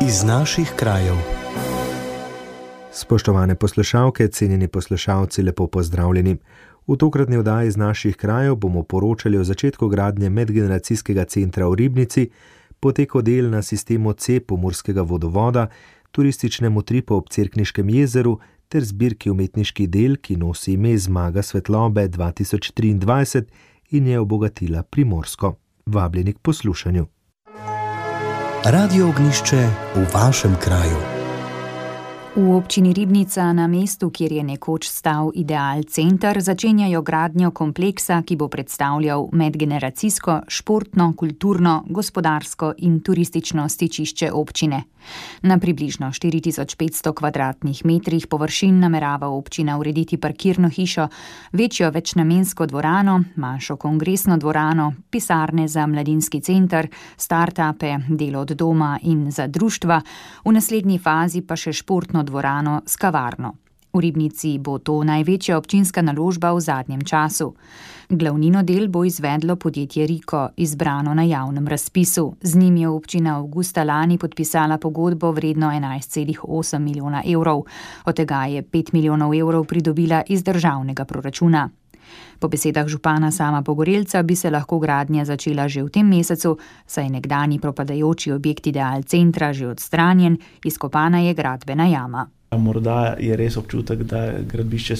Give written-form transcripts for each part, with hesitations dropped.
iz naših krajev. Spoštovane poslušalke, cenjeni poslušalci, lepo pozdravljeni. V tokratni oddaji iz naših krajev bomo poročali o začetku gradnje medgeneracijskega centra v Ribnici, poteku del na sistemu C Pomurskega vodovoda, turističnem utripu ob Cerkniškem jezeru ter zbirki umetniških del, ki nosi ime Zmaga svetlobe 2023 in je obogatila Primorsko. Vabljeni k poslušanju. Radio Ognjišče v vašem kraju. V občini Ribnica, na mestu, kjer je nekoč stal Ideal center, začenjajo gradnjo kompleksa, ki bo predstavljal medgeneracijsko, športno, kulturno, gospodarsko in turistično stičišče občine. Na približno 4500 kvadratnih metrih površin namerava občina urediti parkirno hišo, večjo večnamensko dvorano, manjšo kongresno dvorano, pisarne za mladinski center, start-upe, delo od doma in za društva, v naslednji fazi pa še športno dvorano s kavarno. V Ribnici bo to največja občinska naložba v zadnjem času. Glavnino del bo izvedlo podjetje Riko, izbrano na javnem razpisu. Z njim je občina avgusta lani podpisala pogodbo vredno 11,8 milijona evrov. Od tega je 5 milijonov evrov pridobila iz državnega proračuna. Po besedah župana Sama Pogorelca bi se lahko gradnja začela že v tem mesecu, saj nekdanji propadajoči objekt Ideal centra že odstranjen, izkopana je gradbena jama. Morda je res občutek, da gradbišče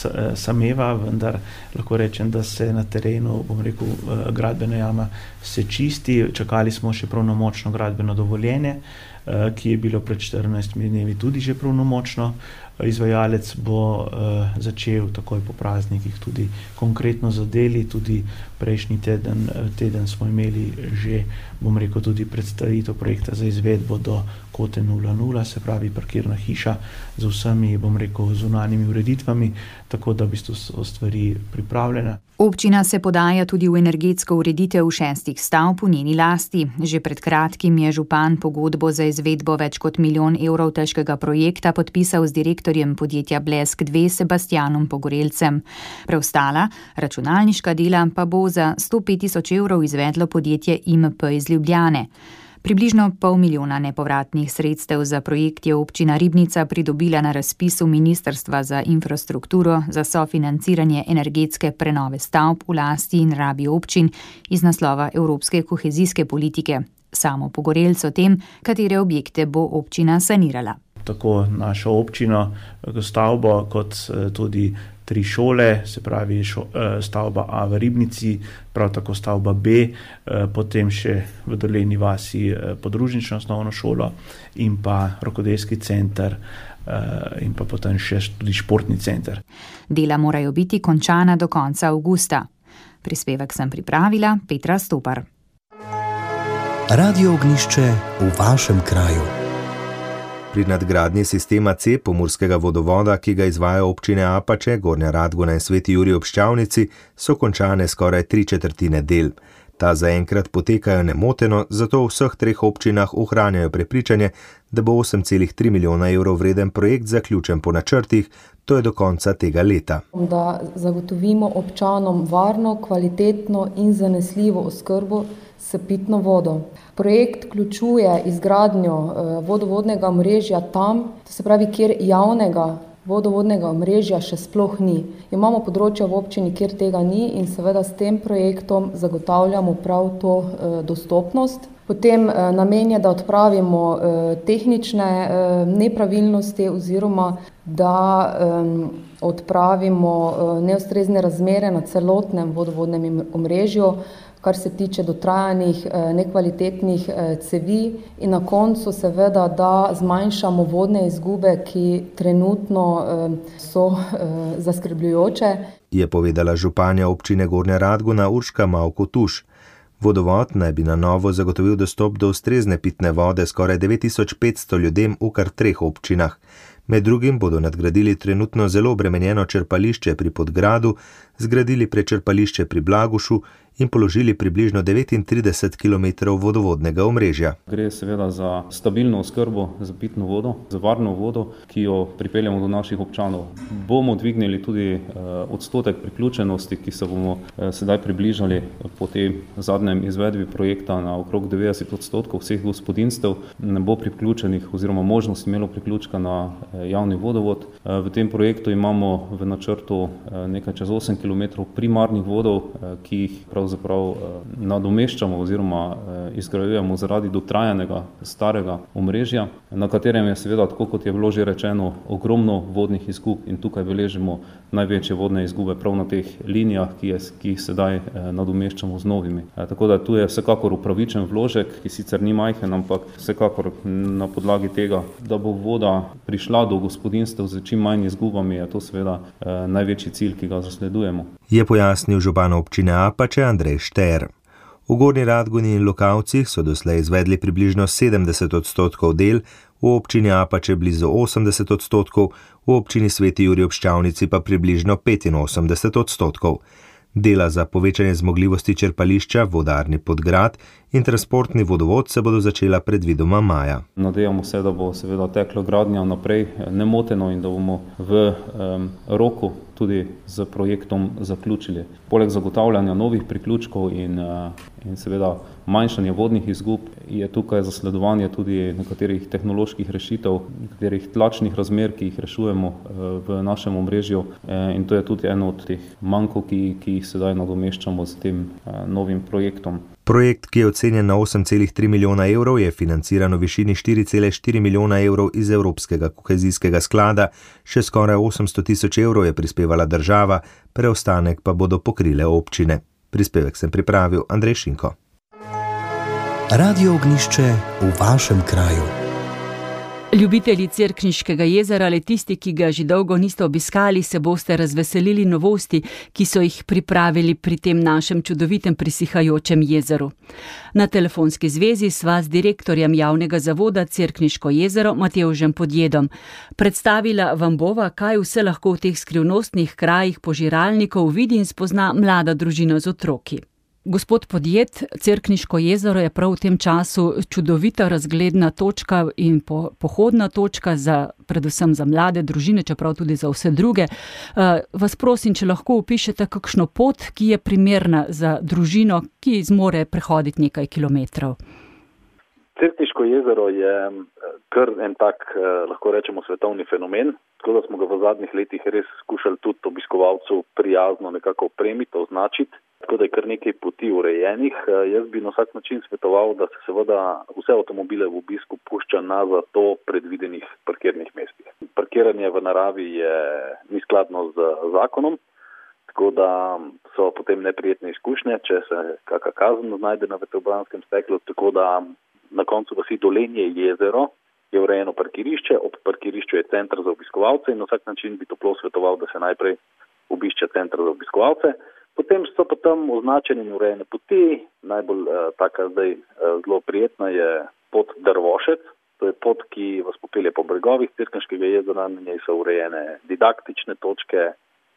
sameva, vendar lahko rečem, da se na terenu, gradbena jama se čisti. Čakali smo še pravnomočno gradbeno dovoljenje, ki je bilo pred 14 dnevi tudi že pravnomočno. Izvajalec bo začel takoj po praznikih tudi konkretno z deli, tudi prejšnji teden smo imeli že, tudi predstavitev projekta za izvedbo do Kote 00, se pravi parkirna hiša z vsemi, zunanjimi ureditvami, tako da v bistvu so stvari pripravljene. Občina se podaja tudi v energetsko ureditev 6 stavb v njeni lasti. Že pred kratkim je župan pogodbo za izvedbo več kot 1 milijon evrov težkega projekta podpisal z direktorjem podjetja Blesk 2 Sebastianom Pogorelcem. Preostala računalniška dela pa bo za 105 tisoč evrov izvedlo podjetje IMP iz Ljubljane. Približno 0,5 milijona nepovratnih sredstev za projekt je občina Ribnica pridobila na razpisu Ministrstva za infrastrukturo za sofinanciranje energetske prenove stavb v lasti in rabi občin iz naslova Evropske kohezijske politike. Samo Pogorelc o tem, katere objekte bo občina sanirala. Tako našo občino, stavbo, kot tudi 3 šole, se pravi stavba A v Ribnici, prav tako stavba B, potem še v Dolenji vasi podružnično osnovno šolo in pa rokodelski center in pa potem še tudi športni center. Dela morajo biti končana do konca avgusta. Prispevek sem pripravila Petra Stopar. Radio Ognjišče v vašem kraju. Pri nadgradnji sistema C Pomurskega vodovoda, ki ga izvaja občine Apače, Gornja Radgona in Sveti Jurij ob Ščavnici, so končane skoraj 3/4 del. Ta zaenkrat potekajo nemoteno, zato v vseh 3 občinah ohranjajo prepričanje, da bo 8,3 milijona evrov vreden projekt zaključen po načrtih, to je do konca tega leta. Da zagotovimo občanom varno, kvalitetno in zanesljivo oskrbo s pitno vodo. Projekt vključuje izgradnjo vodovodnega omrežja tam, to se pravi, kjer javnega vodovodnega omrežja še sploh ni. Imamo področja v občini, kjer tega ni in seveda s tem projektom zagotavljamo prav to dostopnost. Potem namen je, da odpravimo tehnične nepravilnosti oziroma da odpravimo neustrezne razmere na celotnem vodovodnem omrežju, kar se tiče dotrajanih, nekvalitetnih cevi in na koncu seveda, da zmanjšamo vodne izgube, ki trenutno so zaskrbljujoče. Je povedala županja občine Gornja Radgona Urška Mavko-Tuš. Vodovod naj bi na novo zagotovil dostop do ustrezne pitne vode skoraj 9500 ljudem v kar 3 občinah. Med drugim bodo nadgradili trenutno zelo obremenjeno črpališče pri Podgradu, zgradili prečrpališče pri Blagušu in položili približno 39 km vodovodnega omrežja. Gre seveda za stabilno oskrbo z pitno vodo, za varno vodo, ki jo pripeljamo do naših občanov. Bomo dvignili tudi odstotek priključenosti, ki se bomo sedaj približali po tej zadnjem izvedbi projekta na okrog 90% vseh gospodinjstev. Ne bo priključenih oziroma možnost imelo priključka na javni vodovod. V tem projektu imamo v načrtu nekaj čez 8 km primarnih vodov, ki jih pravzaprav nadomeščamo oziroma izgrajujemo zaradi dotrajanega starega omrežja, na katerem je seveda, tako kot je bilo že rečeno, ogromno vodnih izgub in tukaj beležimo največje vodne izgube prav na teh linijah, ki jih sedaj nadomeščamo z novimi. Tako da tu je vsekakor upravičen vložek, ki sicer ni majhen, ampak vsekakor na podlagi tega, da bo voda prišla do gospodinjstev z čim manj izgubami, je to seveda največji cilj, ki ga zasledujemo. Je pojasnil župan občine Apače Andrej Šter. V Gornji Radgoni in Lokavcih so doslej izvedli približno 70% del, v občini Apače blizu 80%, v občini Sveti Jurij ob Ščavnici pa približno 85%. Dela za povečanje zmogljivosti črpališča, vodarni podgrad in transportni vodovod se bodo začela predvidoma maja. Nadejamo se, da bo seveda tekla gradnja naprej nemoteno in da bomo v roku tudi z projektom zaključili. Poleg zagotavljanja novih priključkov in seveda manjšanje vodnih izgub je tukaj zasledovanje tudi nekaterih tehnoloških rešitev, nekaterih tlačnih razmer, ki jih rešujemo v našem omrežju in to je tudi eno od teh mankov, ki jih sedaj nadomeščamo s tem novim projektom. Projekt, ki je ocenjen na 8,3 milijona evrov, je financiran v višini 4,4 milijona evrov iz Evropskega kohezijskega sklada, še skoraj 800 tisoč evrov je prispevala država, preostanek pa bodo pokrile občine. Prispevek sem pripravil Andrej Šinko. Radio Ognjišče v vašem kraju. Ljubitelji Cerkniškega jezera ali tisti, ki ga že dolgo niste obiskali, se boste razveselili novosti, ki so jih pripravili pri tem našem čudovitem prisihajočem jezeru. Na telefonski zvezi sva z direktorjem javnega zavoda Cerkniško jezero Matevžem Podjedom. Predstavila vam bova, kaj vse lahko v teh skrivnostnih krajih požiralnikov vidi in spozna mlada družina z otroki. Gospod Podjed, Cerkniško jezero je prav v tem času čudovita razgledna točka in pohodna točka predvsem za mlade družine, čeprav tudi za vse druge. Vas prosim, če lahko opišete kakšno pot, ki je primerna za družino, ki zmore prehoditi nekaj kilometrov. Cerkniško jezero je kar en tak, lahko rečemo, svetovni fenomen, tako da smo ga v zadnjih letih res skušali tudi obiskovalcu prijazno nekako opremiti, označiti. Tako da je kar nekaj poti urejenih. Jaz bi na vsak način svetoval, da se seveda vse avtomobile v obisku pušča na za to predvidenih parkirnih mestih. Parkiranje v naravi ni skladno z zakonom, tako da so potem neprijetne izkušnje, če se kakšna kazen znajde na vetrobranskem steklu. Tako da na koncu vasi Dolenje jezero je urejeno parkirišče, ob parkirišču je center za obiskovalce in na vsak način bi toplo svetoval, da se najprej obišče center za obiskovalce. Potem so pa tam označene in urejene poti. Najbolj taka zdaj zelo prijetna je pot Drvošec. To je pot, ki vas popelje po bregovih Cerkniškega jezera. Na njej so urejene didaktične točke,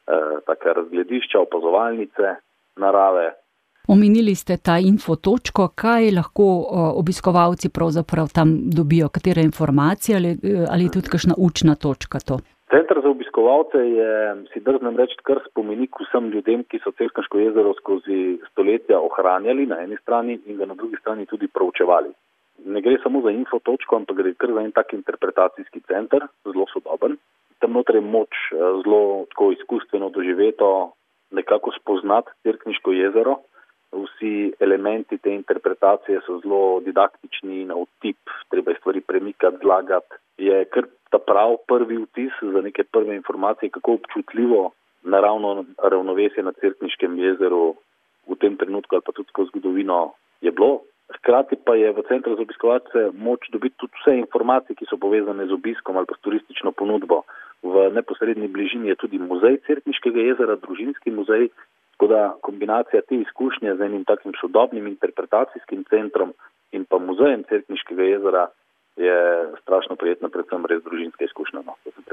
take razgledišča, opazovalnice, narave. Omenili ste ta infotočko, kaj lahko obiskovalci pravzaprav tam dobijo, katere informacije ali tudi kakšna učna točka to? Center za obiskovalce je, si drznem reči, kar spomenik vsem ljudem, ki so Cerkniško jezero skozi stoletja ohranjali na eni strani in ga na drugi strani tudi proučevali. Ne gre samo za infotočko, ampak gre kar za en tak interpretacijski center, zelo sodoben. Tam noter je moč zelo tako izkustveno doživeto nekako spoznati Cerkniško jezero. Vsi elementi te interpretacije so zelo didaktični, na vtip, treba je stvari premikati, zlagati. Je kar ta prav prvi vtis za neke prve informacije, kako občutljivo naravno ravnovesje na Cerkniškem jezeru v tem trenutku ali pa tudi skozi zgodovino je bilo. Hkrati pa je v centru za obiskovalce moč dobiti tudi vse informacije, ki so povezane z obiskom ali pa s turistično ponudbo. V neposredni bližini je tudi muzej Cerkniškega jezera, družinski muzej, tako da kombinacija te izkušnje z enim takim sodobnim interpretacijskim centrom in pa muzejem Cerkniškega jezera je strašno prijetna, predvsem res družinska izkušnja, no, to sem prepričan.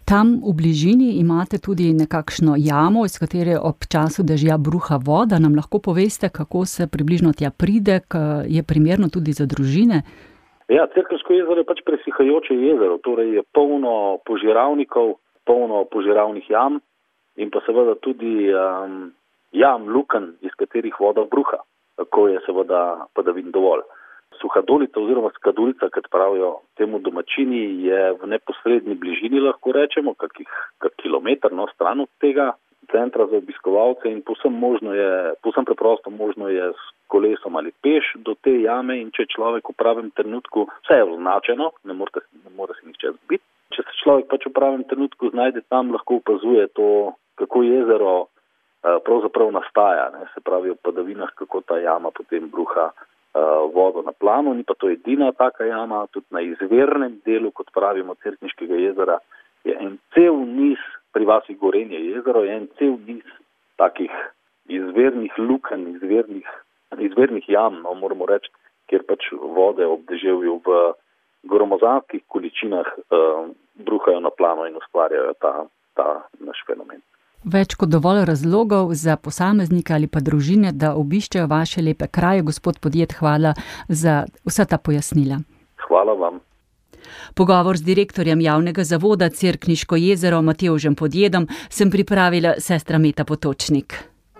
Tam v bližini imate tudi nekakšno jamo, iz katere ob času dežja bruha voda. Nam lahko poveste, kako se približno tja pride, je primerno tudi za družine? Ja, Cerkniško jezero je pač presihajoče jezero, torej je polno požiralnikov, polno požiralnih jam in pa seveda tudi jam, lukenj, iz katerih voda bruha, ko je seveda padavin dovolj. Suhadolica oziroma skadulica, kot pravijo temu domačini, je v neposredni bližini, lahko rečemo, kak kilometer stran od tega centra za obiskovalce in povsem preprosto možno je s kolesom ali peš do te jame in če človek v pravem trenutku, vse je označeno, ne more se nihče zbiti, če se človek pač v pravem trenutku znajde tam, lahko opazuje to, kako jezero pravzaprav nastaja, se pravi v padavinah, kako ta jama potem bruha vodo na plano, ni pa to edina taka jama, tudi na izvirnem delu, kot pravimo, Cerkniškega jezera, je en cel niz, pri vasi Gorenje jezero, je en cel niz takih izvirnih lukenj, izvirnih jam, moramo reči, kjer pač vode ob deževju v gromozanskih količinah bruhajo na plano in ustvarjajo ta naš fenomen. Več kot dovolj razlogov za posameznike ali pa družine, da obiščejo vaše lepe kraje. Gospod Podjed, hvala za vsa ta pojasnila. Hvala vam. Pogovor z direktorjem javnega zavoda Cerkniško jezero Matevžem Podjedom sem pripravila sestra Meta Potočnik.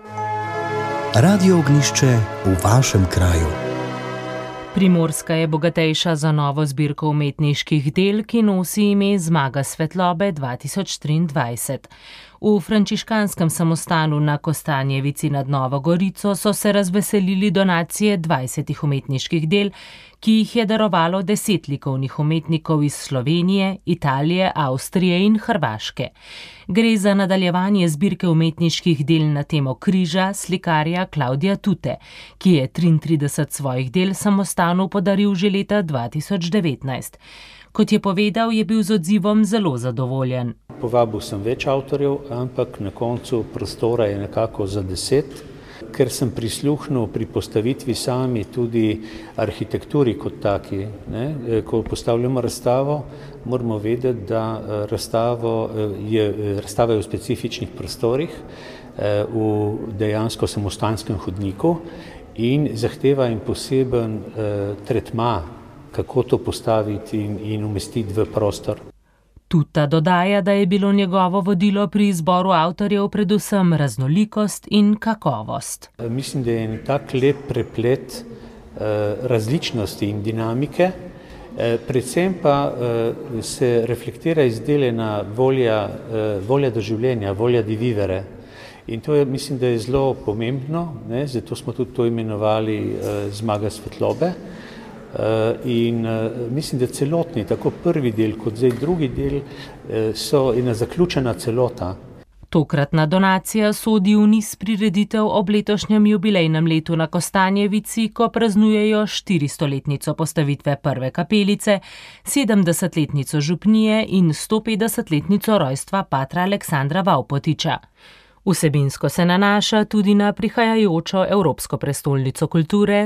Radio Ognjišče v vašem kraju. Primorska je bogatejša za novo zbirko umetniških del, ki nosi ime Zmaga svetlobe 2023. V frančiškanskem samostanu na Kostanjevici nad Novo Gorico so se razveselili donacije 20 umetniških del, ki jih je darovalo 10 likovnih umetnikov iz Slovenije, Italije, Avstrije in Hrvaške. Gre za nadaljevanje zbirke umetniških del na temo križa slikarja Klavdija Tute, ki je 33 svojih del samostanu podaril že leta 2019. Kot je povedal, je bil z odzivom zelo zadovoljen. Povabil sem več avtorjev, ampak na koncu prostora je nekako za 10, ker sem prisluhnil pri postavitvi sami tudi arhitekturi kot taki. Ko postavljamo razstavo, moramo vedeti, da razstava je v specifičnih prostorih, v dejansko samostanskem hodniku in zahteva in poseben tretma, kako to postaviti in umestiti v prostor. Tuta dodaja, da je bilo njegovo vodilo pri izboru avtorjev predvsem raznolikost in kakovost. Mislim, da je en tak lep preplet različnosti in dinamike, predvsem pa se reflektira izdelena volja do življenja, volja di vivere. In to je, mislim, da je zelo pomembno, zato smo tudi to imenovali Zmaga svetlobe. In mislim, da celotni, tako prvi del kot zdaj drugi del, so ena zaključena celota. Tokratna donacija sodi v niz prireditev ob letošnjem jubilejnem letu na Kostanjevici, ko praznujejo 400-letnico postavitve prve kapelice, 70-letnico župnije in 150-letnico rojstva patra Aleksandra Vavpotiča. Vsebinsko se nanaša tudi na prihajajočo Evropsko prestolnico kulture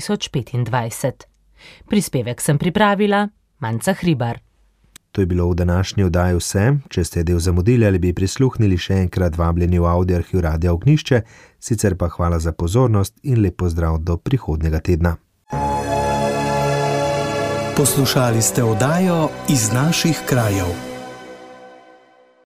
2025. Prispevek sem pripravila Manca Hribar. To je bilo v današnji oddaji vse. Če ste del zamudili ali bi prisluhnili, še enkrat vabljeni v audio arhiv Radia Ognjišče, sicer pa hvala za pozornost in lep pozdrav do prihodnjega tedna. Poslušali ste oddajo Iz naših krajev.